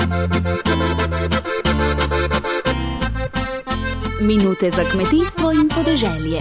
Minute za kmetijstvo in podeželje.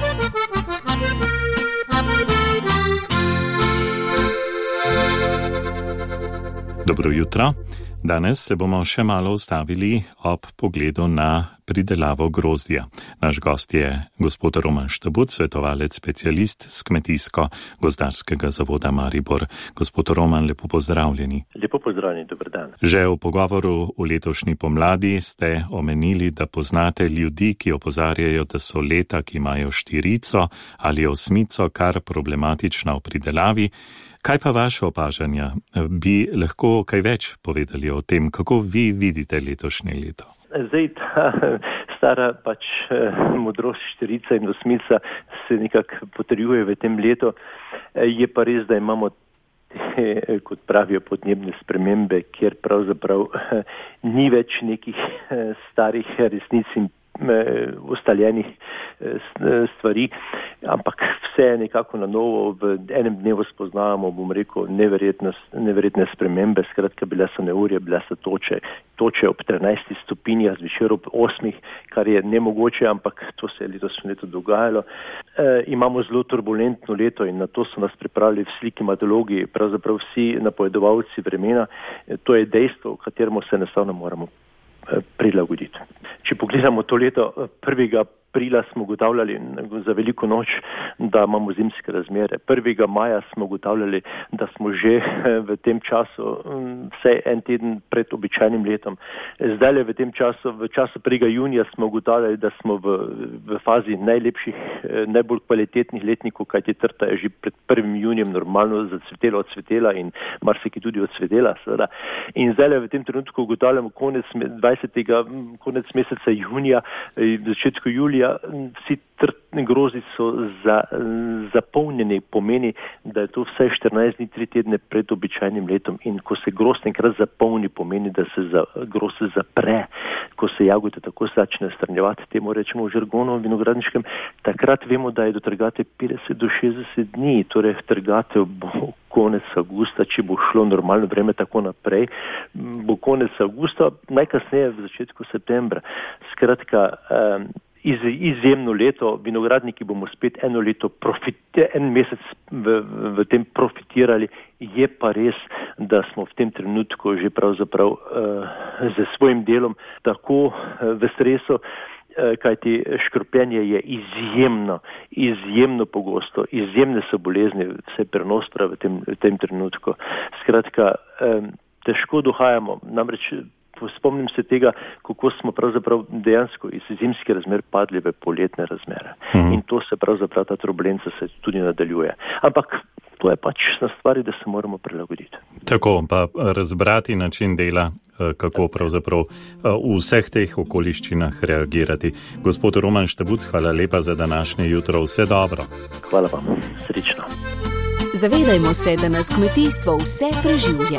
Dobro jutro. Danes se bomo še malo ustavili ob pogledu na pridelavo grozdja. Naš gost je gospod Roman Štebuc, svetovalec specialist z Kmetijsko-gozdarskega zavoda Maribor. Gospod Roman, lepo pozdravljeni. Lepo pozdravljeni, dober dan. Že v pogovoru v letošnji pomladi ste omenili, da poznate ljudi, ki opozarjajo, da so leta, ki imajo štirico ali osmico, kar problematična v pridelavi. Kaj pa vaše opažanja? Bi lahko kaj več povedali o tem, kako vi vidite letošnje leto? Zdaj, ta stara modrost štirica in osmica se nekako potrjuje v tem letu. Je pa res, da imamo kot pravijo podnebne spremembe, kjer pravzaprav ni več nekih starih resnic in ustaljenih stvari, ampak vse je nekako na novo, v enem dnevu spoznavamo, bom rekel, neverjetne spremembe, skratka bile so neurje, bile so toče ob 13 stopinjah, zvečer ob 8, kar je nemogoče, ampak to se je letošnje leto dogajalo. Imamo zelo turbulentno leto in na to so nas pripravili vsi klimatologi, pravzaprav vsi napovedovalci vremena. To je dejstvo, v katerem se enostavno moramo prilagoditi. Če pogledamo to leto, 1. aprila smo ugotavljali za veliko noč, da imamo zimske razmere. 1. maja smo ugotavljali, da smo že v tem času, vsaj en teden pred običajnim letom. Zdaj v tem času, v času 1. junija smo ugotavljali, da smo v fazi najlepših, najbolj kvalitetnih letnikov, kajti trta je že pred 1. junijem normalno zacvetela, odsvetela in marsikaj tudi odsvetela. Seveda. In zdaj v tem trenutku ugotavljamo konec meseca junija, začetku julija, vsi trtni grozdi so zapolnjeni, pomeni, da je to vsaj 14 dni, 3 tedne pred običajnim letom. In ko se grozd enkrat zapolni, pomeni, da se grozd zapre, ko se jagode tako začne strnjevati, temu rečemo v žargonu vinogradniškem, takrat vemo, da je do trgate 50 do 60 dni, torej trgate bo konec avgusta, če bo šlo normalno vreme tako naprej, bo konec avgusta, najkasneje v začetku septembra. Skratka, izjemno leto, vinogradniki bomo spet en mesec v tem profitirali, je pa res, da smo v tem trenutku že pravzaprav z svojim delom tako v stresu, kajti škropljenje je izjemno pogosto, izjemne so bolezni, vse prenostra v tem trenutku. Skratka, težko dohajamo, namreč spomnim se tega, kako smo pravzaprav dejansko iz zimskih razmer padli v poletne razmere. In to se pravzaprav, ta turbulenca se tudi nadaljuje. Ampak to je pač na stvari, da se moramo prilagoditi. Tako, pa razbrati način dela, kako pravzaprav v vseh teh okoliščinah reagirati. Gospod Roman Štebuc, hvala lepa za današnje jutro. Vse dobro. Hvala vam. Srečno. Zavedajmo se, da nas kmetijstvo vse preživlja.